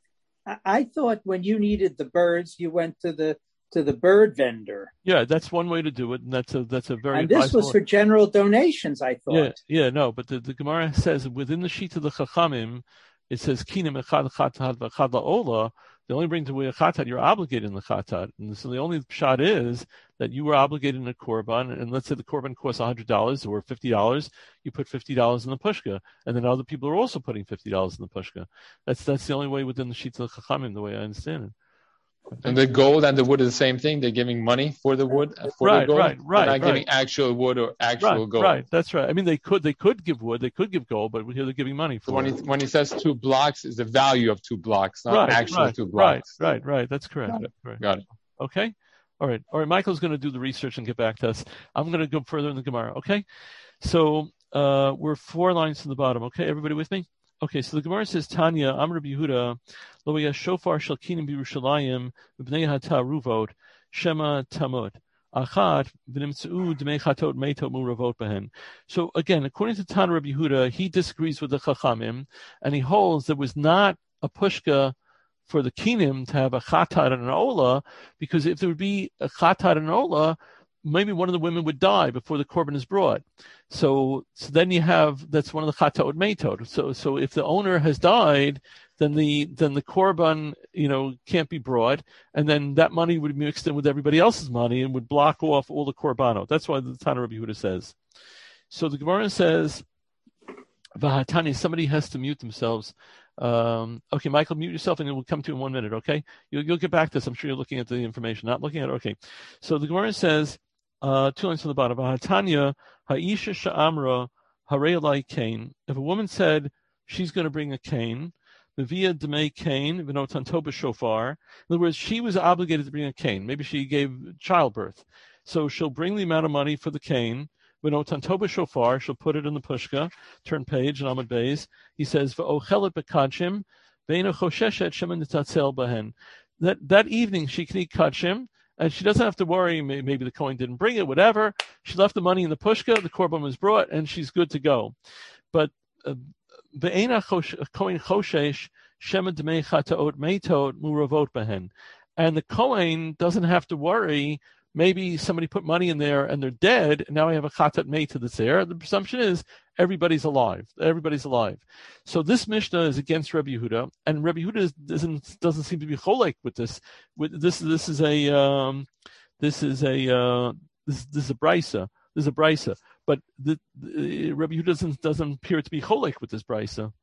I, I thought when you needed the birds, you went to the to the bird vendor.
Yeah, that's one way to do it, and that's a that's a very.
And this was
advisable-
for general donations, I thought.
Yeah, yeah, no, but the, the Gemara says within the sheet of the Chachamim, it says kinim echad chatat v'echad la'ola. They only bring to away a chatat. You're obligated in the chatat, and so the only shot is that you were obligated in a korban. And let's say the korban costs a hundred dollars or fifty dollars, you put fifty dollars in the pushka, and then other people are also putting fifty dollars in the pushka. That's that's the only way within the sheet of the Chachamim, the way I understand it.
And the gold and the wood is the same thing. They're giving money for the wood, for
right,
the gold.
Right, right,
They're not
right.
giving actual wood or actual
right,
gold.
Right, that's right. I mean, they could they could give wood, they could give gold, but here they're giving money for
So when
it.
he when he says two blocks, is the value of two blocks, not
right,
actual
right,
two blocks.
Right, right, right. That's correct.
Got it.
Right.
Got it.
Okay. All right. All right. Michael's going to do the research and get back to us. I'm going to go further in the Gemara. Okay. So uh, we're four lines from the bottom. Okay. Everybody with me? Okay. So the Gemara says, Tanya, Amr Yehuda, lo yesh shofar shel kinim b'Yerushalayim b'nei hata ruvot shema tamud. Achat v'nimtzeu d'mei chatot meitot muravot behen. So again, according to Tana Rabbi Yehuda, he disagrees with the Chachamim, and he holds there was not a pushka for the kinim to have a chatat and an ola, because if there would be a chatat and an ola, maybe one of the women would die before the korban is brought. So, so then you have, that's one of the chatot meitot. So, so if the owner has died, then the then the korban, you know, can't be brought, and then that money would be mixed in with everybody else's money and would block off all the korbanot. That's why the Tana Rabbi Yehuda says. So the Gemara says, Vahatani, somebody has to mute themselves. Um, okay, Michael, mute yourself, and we'll come to you in one minute. Okay, you'll you'll get back to this. I'm sure you're looking at the information, not looking at it. Okay, so the Gemara says, uh, two lines from the bottom. Vahatanya ha'isha sha'amra harei kain. If a woman said she's going to bring a kain, via demei kain v'notanto shofar. In other words, she was obligated to bring a kain. Maybe she gave childbirth, so she'll bring the amount of money for the kain. V'notanto shofar, she'll put it in the pushka. Turn page and Amud Beis. He says v'ochelet bekachim ve'eno chosheshet shemen nitatzel bahen. That that evening she can eat kachim, and she doesn't have to worry. Maybe the kohen didn't bring it, whatever. She left the money in the pushka. The korban was brought, and she's good to go. But uh, and the Kohen doesn't have to worry. Maybe somebody put money in there and they're dead, and now I have a chatat meita that's there. The presumption is everybody's alive. Everybody's alive. So this Mishnah is against Rabbi Yehuda, and Rabbi Yehuda doesn't doesn't seem to be cholek with this. With this, this is a um, this is a uh, this this is a brisa. This is a brisa. But the, the, Rabbi Yehuda doesn't, doesn't appear to be cholek with this brisa.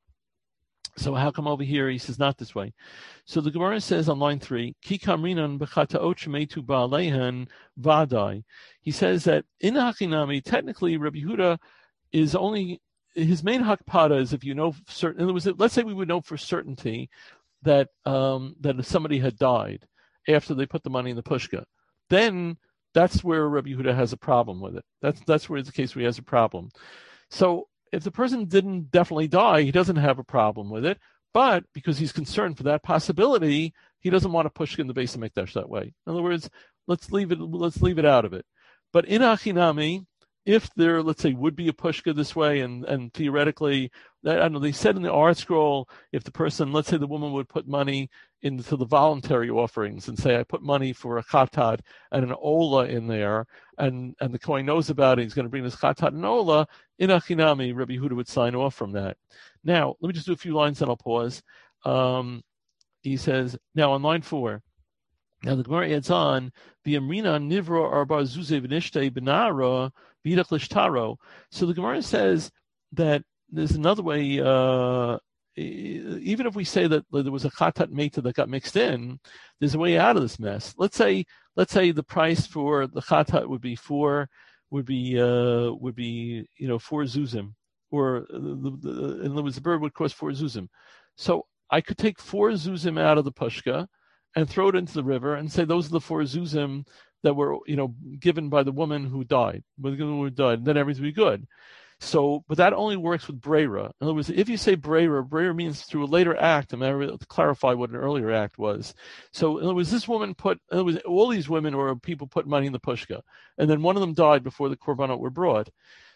So how come over here he says not this way? So the Gemara says on line three, Ki kamrinan b'chata'ot shemetu ba'aleihan v'adai. He says that in Hachinami, technically Rabbi Yehuda is only, his main hakpada is if you know certain, in other words, let's say we would know for certainty that um, that if somebody had died after they put the money in the pushka, then that's where Rabbi Yehuda has a problem with it. That's that's where it's the case where he has a problem. So if the person didn't definitely die, he doesn't have a problem with it. But because he's concerned for that possibility, he doesn't want to push in the Beis HaMikdash that way. In other words, let's leave it. Let's leave it out of it. But in Achinami, if there, let's say, would be a pushka this way, and, and theoretically, I don't know, they said in the art scroll, if the person, let's say the woman would put money into the voluntary offerings and say, I put money for a chatat and an ola in there, and, and the Kohen knows about it, he's going to bring this chatat and ola, in Achinami, Rabbi Yehuda would sign off from that. Now, let me just do a few lines, then I'll pause. Um, he says, now on line four, now the Gemara adds on, V'yamrina nivra arba zuze v'nishtei b'nara v'yidach l'shtaro. So the Gemara says that there's another way, uh, even if we say that there was a chatat meita that got mixed in, there's a way out of this mess. Let's say, let's say the price for the chatat would be four, would be, uh, would be, you know, four zuzim, or the, the, in other words, the bird would cost four zuzim. So I could take four zuzim out of the pushka and throw it into the river and say those are the four zuzim that were, you know, given by the woman who died, by the woman who died, and then everything would be good. So, but that only works with Brera. In other words, if you say Brera, Brera means through a later act. I'm going to clarify what an earlier act was. So, in other words, this woman put, in other words, all these women or people put money in the pushka, and then one of them died before the korbanot were brought.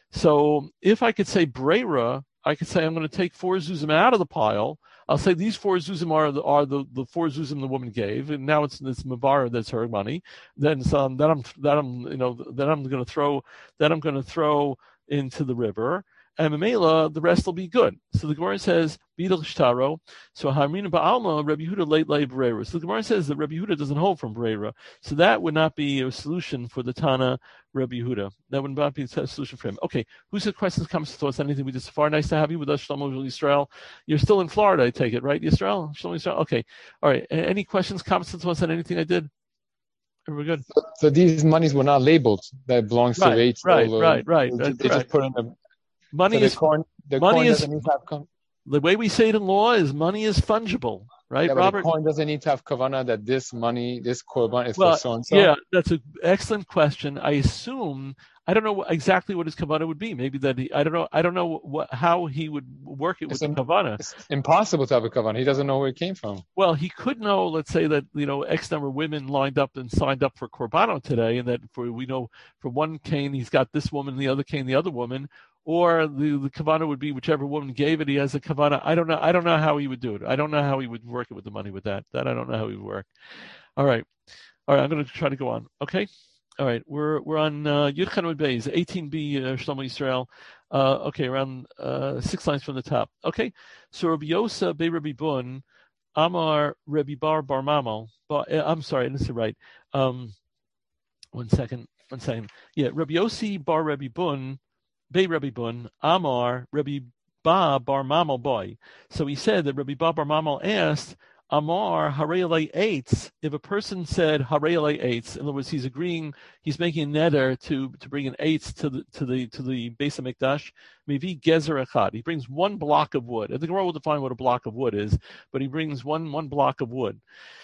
So, if I could say Brera, I could say I'm going to take four zuzim out of the pile. I'll say these four zuzim are the are the, the four zuzim the woman gave, and now it's it's Mavara that's her money. Then some that I'm that I'm you know that I'm going to throw that I'm going to throw into the river, and Mamela, the rest will be good. So the Gemara says, Bidal Shtaro. So Hamrina Ba'alma, Rabbi Yehuda late late Brera. So the Gemara says that Rabbi Yehuda doesn't hold from Brera. So that would not be a solution for the Tana Rabbi Yehuda. That would not be a solution for him. Okay, who's the questions, comments, thoughts, anything we did so far? Nice to have you with us, Shlomo Yisrael. You're still in Florida, I take it, right, Yisrael? Shlomo Yisrael? Okay. All right. Any questions, comments, thoughts on anything I did? We're good.
So, so these monies were not labeled that belongs
right,
to eight.
Right, right, right.
They,
right,
they
right.
just put in a
money
so
is
the coin. The
money
coin
is
doesn't need to have com-
the way we say it in law is money is fungible, right,
yeah,
Robert?
But the coin doesn't need to have kavana that this money, this korban is
well,
for so and so.
Yeah, that's an excellent question. I assume I don't know exactly what his kavana would be. Maybe that he, I don't know. I don't know what, how he would work it
It's
with
im-
the kavana.
It's impossible to have a kavana. He doesn't know where it came from.
Well, he could know. Let's say that you know X number of women lined up and signed up for korbano today, and that for we know for one cane he's got this woman, the other cane the other woman, or the the kavana would be whichever woman gave it. He has a kavana. I don't know. I don't know how he would do it. I don't know how he would work it with the money with that. That I don't know how he would work. All right, all right. I'm going to try to go on. Okay. All right, we're we're on uh, Yud Chanud Beis, eighteen B, uh, Shlomo Yisrael. Uh, okay, around uh, six lines from the top. Okay, so Rabbi Yosa be Rabbi Bun, Amar Rabbi Bar Bar Mamal. Uh, I'm sorry, I didn't say right. Um, one second, one second. Yeah, Rabbi Yosi Bar Rabbi Bun, be Rabbi Bun, Amar Rabbi Ba Bar Mamal boy. So he said that Rabbi Ba Bar Mamal asked, Amar Harei Eitz. If a person said Harei Eitz, in other words, he's agreeing, he's making a neder to to bring an eitz to the to the to the Beis Hamikdash. Maybe gezer echad. He brings one block of wood. I think Gemara will define what a block of wood is, but he brings one one block of wood.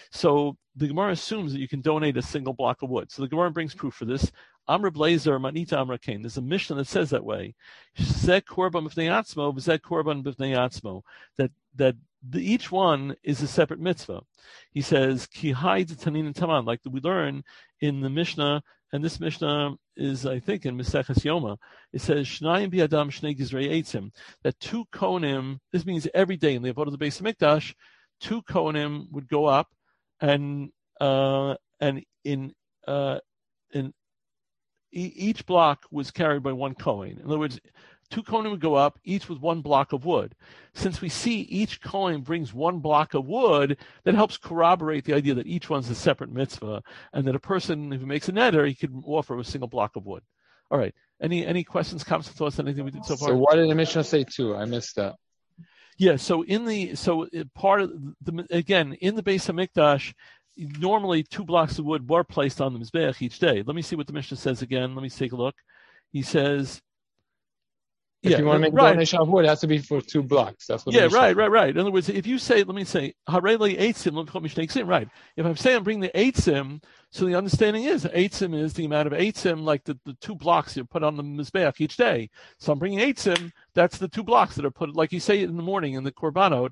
So the Gemara assumes that you can donate a single block of wood. So the Gemara brings proof for this. Amr Blazer Manita Amra Kain. There's a Mishnah that says that way. Zek korban b'fnei atzmo, v'zek korban b'fnei atzmo. That that the, each one is a separate mitzvah. He says ki hai tanin and taman, like we learn in the Mishnah, and this Mishnah is I think in Maseches Yoma. It says shnayim bi'adam shnei gizrei eitzim. That two kohanim. This means every day in the Avodah of the Beis Hamikdash, two kohanim would go up, and uh, and in uh, in each block was carried by one Kohen. In other words, two Kohanim would go up, each with one block of wood. Since we see each Kohen brings one block of wood, that helps corroborate the idea that each one's a separate mitzvah, and that a person, if he makes a neder, he could offer a single block of wood. All right. Any any questions, comments, thoughts on anything we did so far?
So why did the Mishnah say two? I missed that.
Yeah. So in the so part of the again in the Beis Hamikdash, normally two blocks of wood were placed on the Mizbeach each day. Let me see what the Mishnah says again. Let me take a look. He says,
if
yeah,
you want to make
right.
a donation of wood, it has to be for two blocks. That's what
Yeah,
the
right, right, right. In other words, if you say, let me say, Harei eitzim, right. If I'm saying I'm bringing the eitzim, so the understanding is eitzim is the amount of eitzim, like the, the two blocks you put on the Mizbeach each day. So I'm bringing eitzim, that's the two blocks that are put, like you say in the morning in the Korbanot,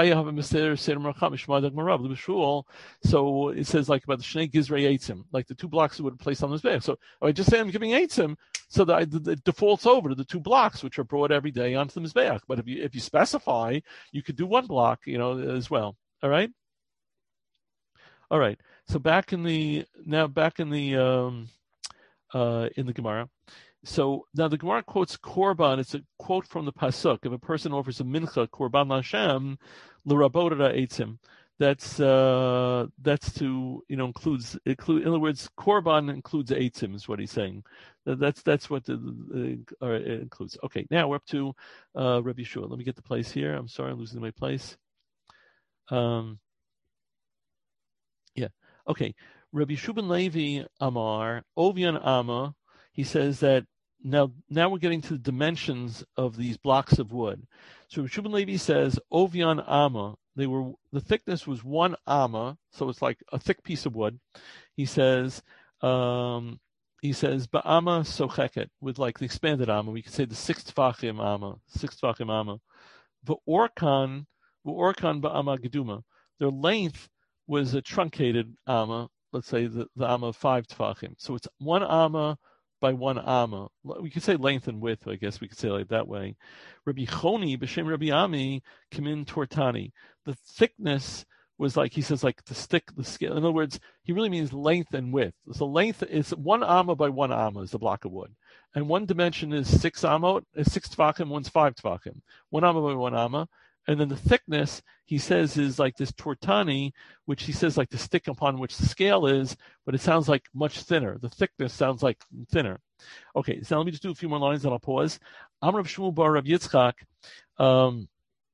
so it says like about the Shnei Gizrei eitzim, like the two blocks that would have placed on the Mizbeach. So I just say I'm giving eitzim, so that it defaults over to the two blocks which are brought every day onto the Mizbeach. But if you if you specify, you could do one block, you know, as well. All right. All right. So back in the now back in the um, uh, in the Gemara. So now the Gemara quotes Korban. It's a quote from the Pasuk. If a person offers a mincha Korban Hashem, l'rabot eitzim. That's uh, that's to you know includes include in other words Korban includes eitzim is what he's saying. That's that's what the, the uh, it includes. Okay, now we're up to uh, Rabbi Yeshua. Let me get the place here. I'm sorry, I'm losing my place. Um, yeah. Okay. Rabbi Shubin Levi Amar Ovian Amma. He says that now now we're getting to the dimensions of these blocks of wood. So Rabbi Shubin Levi says Ovian Amma. They were the thickness was one amma, so it's like a thick piece of wood. He says, um, he says ba'ama socheket, with like the expanded amma. We could say the six tfachim amma, six tfachim amma. V'orkan, v'orkan ba'ama geduma. Their length was a truncated amma. Let's say the, the amma of five tfachim. So it's one amma by one amma. We could say length and width. I guess we could say like that way. Rabbi Choni b'shem Rabbi Ami kamin tortani. The thickness was like, he says, like the stick, the scale. In other words, he really means length and width. So length is one amma by one amma is the block of wood. And one dimension is six amma, is six tfachim, one's five tfachim. One amma by one amma. And then the thickness, he says, is like this tortani, which he says like the stick upon which the scale is, but it sounds like much thinner. The thickness sounds like thinner. Okay, so let me just do a few more lines and I'll pause. Amr of Shmuel bar Rav Yitzchak, um,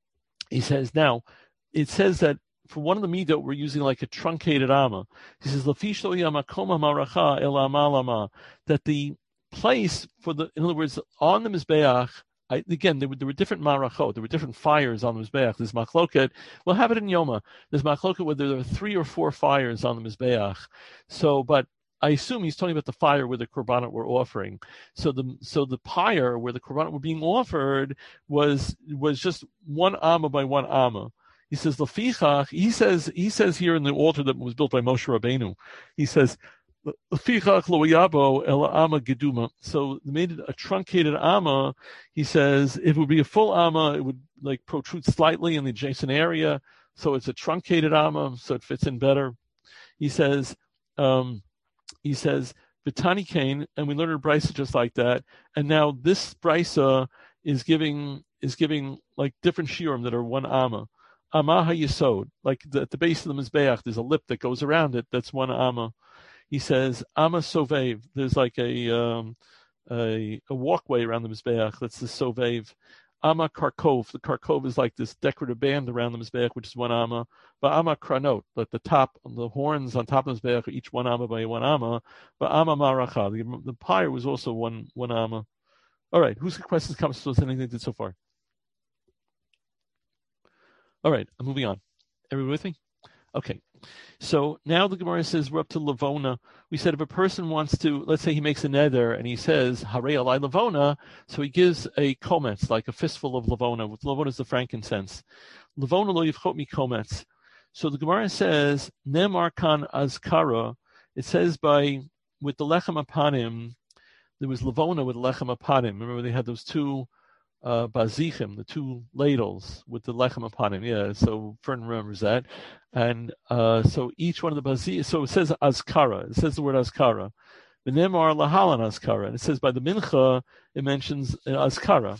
he says, now, it says that for one of the midot, we're using like a truncated amma. He says, Lafish lo yamakoma maracha el amalama, that the place for the, in other words, on the Mizbeach, I, again, there were, there were different marachot, there were different fires on the Mizbeach. There's machloket. We'll have it in Yoma. There's machloket whether there are three or four fires on the Mizbeach. So, but I assume he's talking about the fire where the korbanot were offering. So the so the pyre where the korbanot were being offered was was just one amma by one amma. He says Lafichach. He says he says here in the altar that was built by Moshe Rabbeinu. He says Lafichach lo yabo el amma geduma. So they made it a truncated amma. He says if it would be a full amma, it would like protrude slightly in the adjacent area. So it's a truncated amma, so it fits in better. He says. Um, He says, Vitani Kane, and we learned a brisa just like that. And now this brisa is giving is giving like different shiurim that are one amma. Amma hayesod, like the, at the base of the Mizbeach, there's a lip that goes around it. That's one amma. He says, Amma sovev. There's like a um, a, a walkway around the Mizbeach. That's the sovev. Amma karkov. The karkov is like this decorative band around the Mizbeach, which is one amma. But amma kranot, like the top, the horns on top of the Mizbeach are each one amma by one amma. But amma maracha. The, the pyre was also one one amma. All right. Whose questions, comments, to us, anything they did so far? All right. I'm moving on. Everybody with me? Okay. So now the Gemara says we're up to Lavona. We said if a person wants to, let's say he makes a nether and he says, Harei alai Lavona, so he gives a kometz, like a fistful of Lavona. Lavona is the frankincense. Lavona lo yivchot mi kometz. So the Gemara says, Nemar kan azkara, it says by, with the lechem apanim, there was Lavona with lechem apanim. Remember they had those two Uh, bazichim, the two ladles with the lechem upon him. Yeah, so Fern remembers that. And uh, so each one of the bazichim, so it says azkara, it says the word azkara. V'nemar lahalan azkara. And it says by the mincha, it mentions uh, azkara.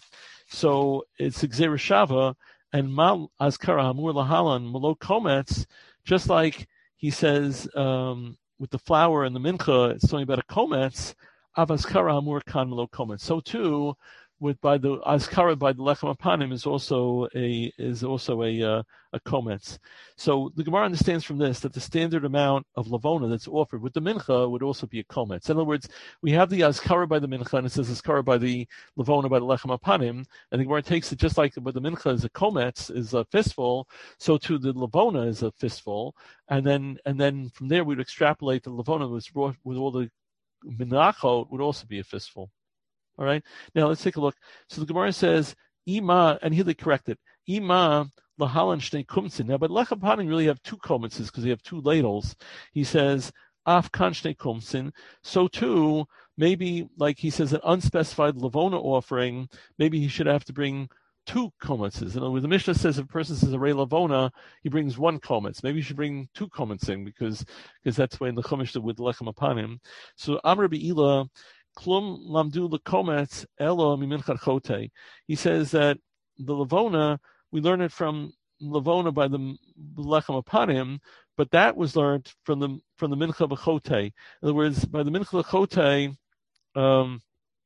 So it's gzera shava, and mal azkara hamur lahalan malo kometz, just like he says um, with the flour and the mincha, it's talking about a kometz, av azkara hamur kan malo kometz. So too, with by the azkara by the lechem apanim is also a is also a uh, a kometz. So the Gemara understands from this that the standard amount of lavona that's offered with the mincha would also be a kometz. In other words, we have the azkara by the mincha and it says azkara by the lavona by the lechem apanim, and the Gemara takes it just like with the mincha is a kometz, is a fistful, so too the lavona is a fistful, and then and then from there we'd extrapolate the lavona was brought with all the minachot would also be a fistful. All right. Now let's take a look. So the Gemara says, "Ima," and here they correct it. "Ima lahalan shnei kumtzin." Now, but lechem apanim really have two kometzes because they have two ladles. He says, "Af kan shnei kumtzin." So too, maybe like he says, an unspecified lavona offering. Maybe he should have to bring two kometzes. In other words, the Mishnah says if a person says a rei lavona, he brings one kometz. Maybe you should bring two kometz in because because that's when the chumash with lechem apanim. So Amr Be'ila. Klum lamdu lekometz elo miminchat chote. He says that the lavona, we learn it from lavona by the lechem apanim, but that was learned from the from the mincha b'chote. In other words, by the mincha b'chote, um,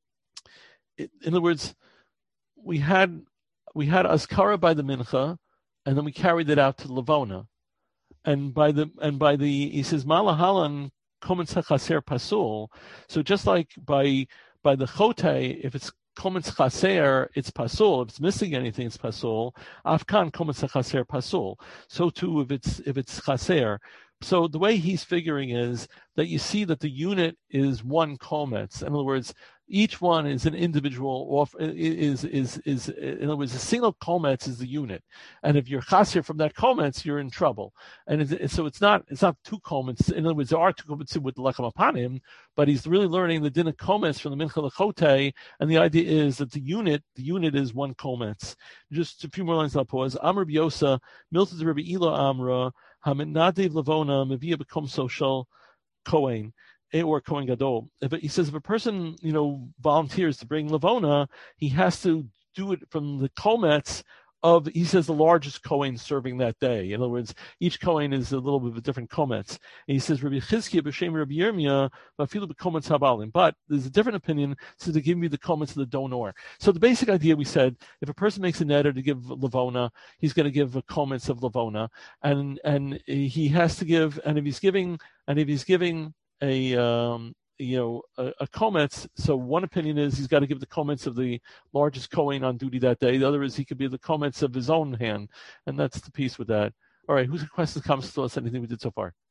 in other words, we had we had azkara by the mincha, and then we carried it out to lavona, and by the and by the he says malahalan. Kometz chaser pasul. So just like by by the chote, if it's kometz chaser, it's pasul. If it's missing anything, it's pasul. Afkan kometz chaser pasul. So too, if it's if it's chaser. So the way he's figuring is that you see that the unit is one kometz. In other words, each one is an individual, off, is, is, is, in other words, a single kometz is the unit. And if you're chasir from that kometz, you're in trouble. And it's, so it's not, it's not two kometz. In other words, there are two kometz with the lechem apanim, but he's really learning the din of kometz from the mincha lechote. And the idea is that the unit, the unit is one kometz. Just a few more lines I'll pause. Amr b'yosa, milta Rabbi Ila Amra, haminadev levona, mevia bekom social kohen. Or Kohen Gadol. If it, he says if a person, you know, volunteers to bring Levona, he has to do it from the kometz of, he says, the largest Kohen serving that day. In other words, each Kohen is a little bit of a different kometz. And he says, Rabbi Chizkiya b'shem Rabbi Yirmiyah, v'afilu b'kometz habalim. But there's a different opinion, so to give me the kometz of the donor. So the basic idea, we said, if a person makes a neder to give Levona, he's going to give a kometz of Levona, and and he has to give, and if he's giving, and if he's giving a um, you know a, a kometz. So one opinion is he's got to give the kometz of the largest kohen on duty that day. The other is he could be the kometz of his own hand, and that's the piece with that. All right, who's questions, comments, thoughts, anything we did so far?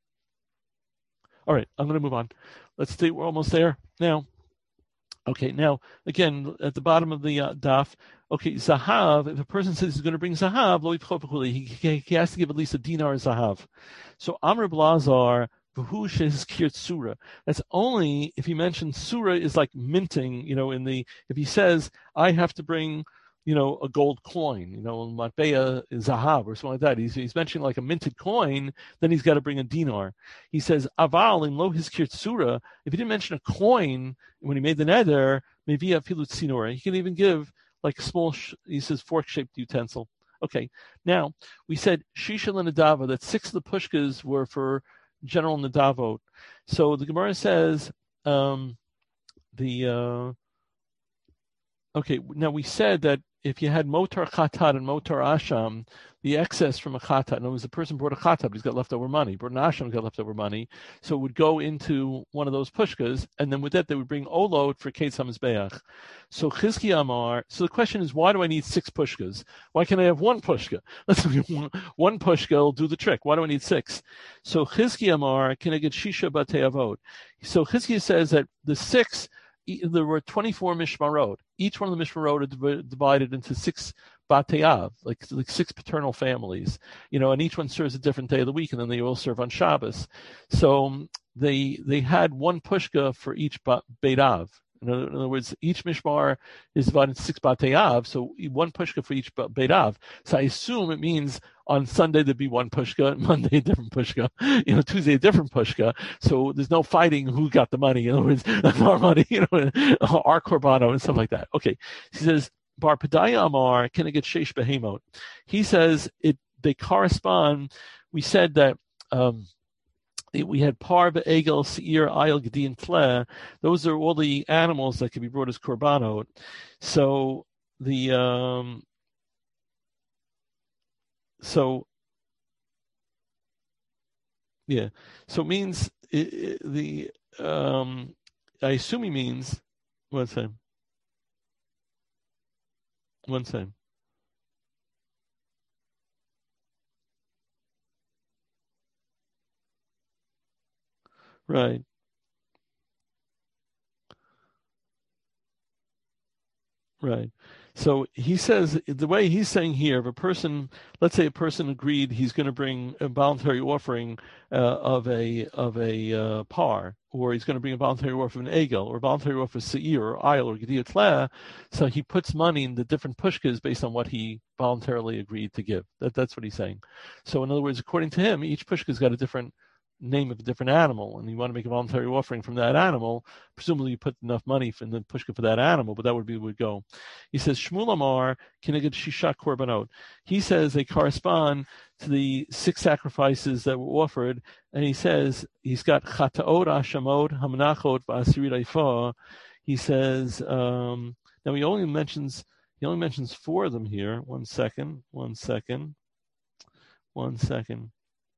All right, I'm going to move on. Let's see, we're almost there now. Okay, now again at the bottom of the uh, daf. Okay, zahav. If a person says he's going to bring zahav, lo yitchov, he, he he has to give at least a dinar zahav. So Amr Blazar. That's only if he mentions surah is like minting, you know, in the, if he says, I have to bring, you know, a gold coin, you know, matbeya zahav or something like that. He's, he's mentioning like a minted coin, then he's got to bring a dinar. He says, aval in lo hizkir surah, if he didn't mention a coin when he made the neder, maybe a filut sinora. He can even give like a small, he says, fork-shaped utensil. Okay, now we said shisha and nadava, that six of the pushkas were for general nadavot. So the Gemara says um, the uh, okay. Now we said that if you had motar chatat and motar asham, the excess from a chatat, in other words, the person brought a chatat, but he's got leftover money. Brought an asham, he's got leftover money, so it would go into one of those pushkas, and then with that they would bring olot for Ketz HaMizbeach. So Chizki Amar. So the question is, why do I need six pushkas? Why can't I have one pushka? Let's one, one pushka will do the trick. Why do I need six? So Chizki Amar, can I get shisha batei avot? So Chizki says that the six, there were twenty-four mishmarot. Each one of the mishmarot are divided into six bateav, like, like six paternal families, you know, and each one serves a different day of the week, and then they all serve on Shabbos. So they they had one pushka for each beit av. In other, in other words, each mishmar is divided into six bateav, so one pushka for each beit av. So I assume it means on Sunday there'd be one pushka, Monday a different pushka, you know, Tuesday a different pushka. So there's no fighting who got the money. In other words, our money, you know, our korbano and stuff like that. Okay, he says Bar Padaya Amar, can I get sheish behemot? He says it. They correspond. We said that. Um, We had Parv, Egel, Seir, Ayel, Gedi, and Tle. Those are all the animals that can be brought as korbanot. So the um, so yeah, so it means it, it, the um, I assume he means one second, one second. Right. Right. So he says, the way he's saying here, if a person, let's say a person agreed he's going to bring a voluntary offering uh, of a of a uh, par, or he's going to bring a voluntary offering of an egel, or a voluntary offering of seir, or ayel, or gediyat tleh, so he puts money in the different pushkas based on what he voluntarily agreed to give. That That's what he's saying. So in other words, according to him, each pushka's got a different name of a different animal, and you want to make a voluntary offering from that animal, presumably you put enough money in the pushka for that animal, but that would be would go. He says Shmuel Amar Kineged Shisha Korbanot. He says they correspond to the six sacrifices that were offered, and he says he's got Chataot, Ashamot, Hamnachot, V'asirit Eifah. He says um, now he only mentions he only mentions four of them here. One second, one second, one second.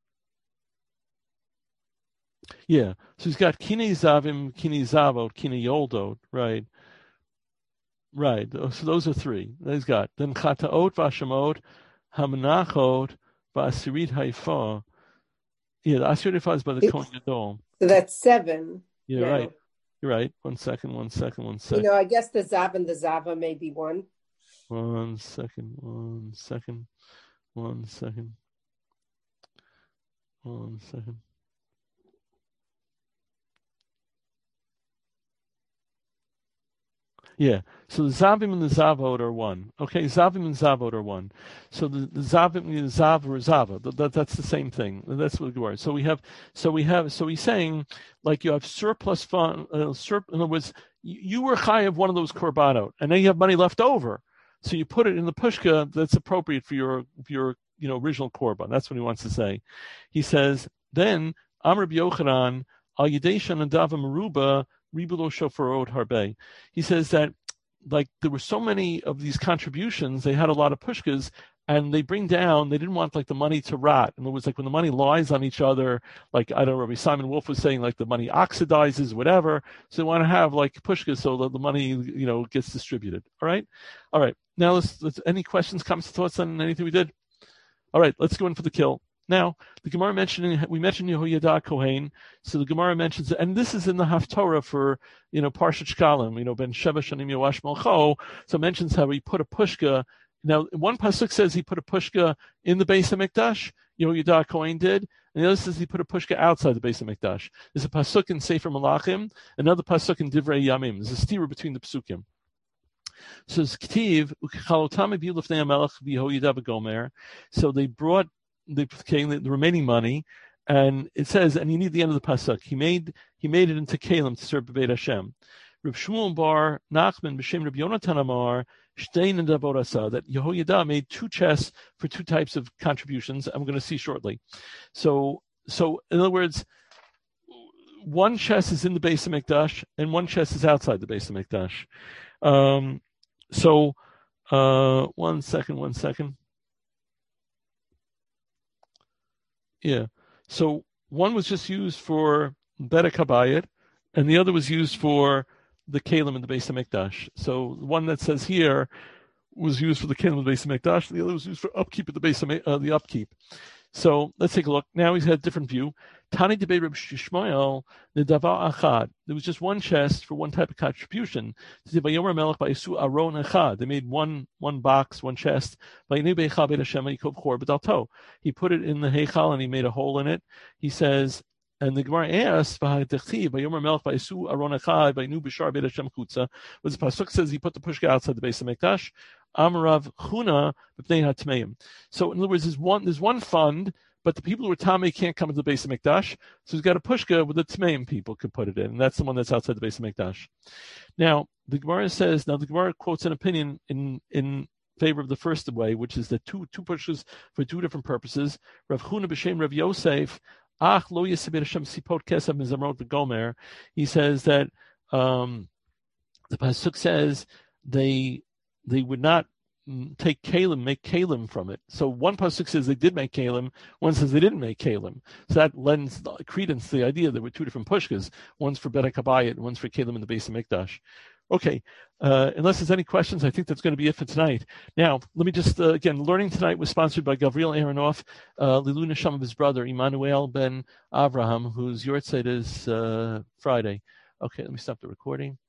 Yeah, so he's got Kine Zavim, Kine Zavot, Kine Yoldot, right? Right, so those are three. He's got then Chataot, Vashamot, Hamnachot, Vasirit Haifa. Yeah, the Asher Ephod is by the
It-
Kohen Gadol.
So that's seven.
Yeah,
now.
right. You're right. One second, one second, one
You
second.
know, I guess the Zav and the Zava may be one.
One second, one second, one second, one second. Yeah, so the Zavim and the Zavod are one. Okay, Zavim and Zavod are one. So the, the Zavim and the Zav or Zava, that, that, that's the same thing. That's what we are. So we have, so we have, so he's saying, like you have surplus fund, uh, sur, in other words, you, you were high of one of those korbanot, and then you have money left over. So you put it in the pushka that's appropriate for your, for your, you know, original korban. That's what he wants to say. He says, then, Amr B'Yochanan, Al Yedeshan and Dava Meruba, Ribulo Shofarot Harbe. He says that, like, there were so many of these contributions, they had a lot of pushkas, and they bring down, they didn't want, like, the money to rot. And it was like when the money lies on each other, like, I don't know, Rabbi Simon Wolf was saying, like, the money oxidizes, whatever. So they want to have, like, pushkas so that the money, you know, gets distributed. All right? All right. Now, let's, let's any questions, comments, thoughts on anything we did? All right, let's go in for the kill. Now, the Gemara mentioning, we mentioned Yehoyada Kohen, so the Gemara mentions, and this is in the Haftorah for, you know, Parshat Shkalim, you know, Ben Sheva Shanim Yoash Malcho, so it mentions how he put a pushka. Now, one pasuk says he put a pushka in the Beis HaMikdash, Yehoyada Kohen did, and the other says he put a pushka outside the Beis HaMikdash. There's a pasuk in Sefer Malachim, another pasuk in Divrei Yamim. There's a stira between the pasukim. So it's Ktiv, Uchalotam Abiyu Lefnei HaMelech V'Yehoyada B'Gomer. So they brought the, the remaining money, and it says, and you need the end of the pasuk. He made he made it into kalim to serve Beit Hashem. Reb Shmuel bar Nachman b'shem Reb Yonatan Amar Shtein and Davorasa, that Yehoyada made two chests for two types of contributions. I'm going to see shortly. So, so in other words, one chest is in the Beis HaMikdash and one chest is outside the Beis HaMikdash. Um, so, uh, one second, one second. Yeah. So one was just used for Bedek Habayit, and the other was used for the Kalim in the Beis HaMikdash. So the one that says here was used for the Kalim in the Beis HaMikdash, the other was used for upkeep at the Beis HaMikdash, uh, the upkeep. So let's take a look. Now he's had a different view. Tani Debei Reb Shmuel, the Davar Achad. There was just one chest for one type of contribution. They made one one box, one chest. He put it in the Heichal and he made a hole in it. He says, and the Gemara asks, was the pasuk says he put the pushka outside the Beis HaMikdash. Amarav Chuna b'pnei hatmeim. So in other words, there's one there's one fund, but the people who are Tamei can't come to the Beis HaMikdash. So he's got a pushka where the Tmeim people could put it in, and that's the one that's outside the Beis HaMikdash. Now the Gemara says, now the Gemara quotes an opinion in in favor of the first way, which is that two two pushkas for two different purposes. Rav Chuna b'shem Rav Yosef. Ach lo yisabir Hashem sipot kesef mizamrot v'gomer. He says that um, the pasuk says they they would not take kalim, make kalim from it. So one pasuk says they did make kalim, one says they didn't make kalim. So that lends credence to the idea there were two different pushkas. One's for Bedek Habayit, and one's for kalim in the Beis HaMikdash. Okay, uh, unless there's any questions, I think that's going to be it for tonight. Now, let me just, uh, again, Learning Tonight was sponsored by Gavriel Aharonoff, uh, Lilu Neshama of his brother, Emmanuel ben Avraham, whose yahrzeit is uh, Friday. Okay, let me stop the recording.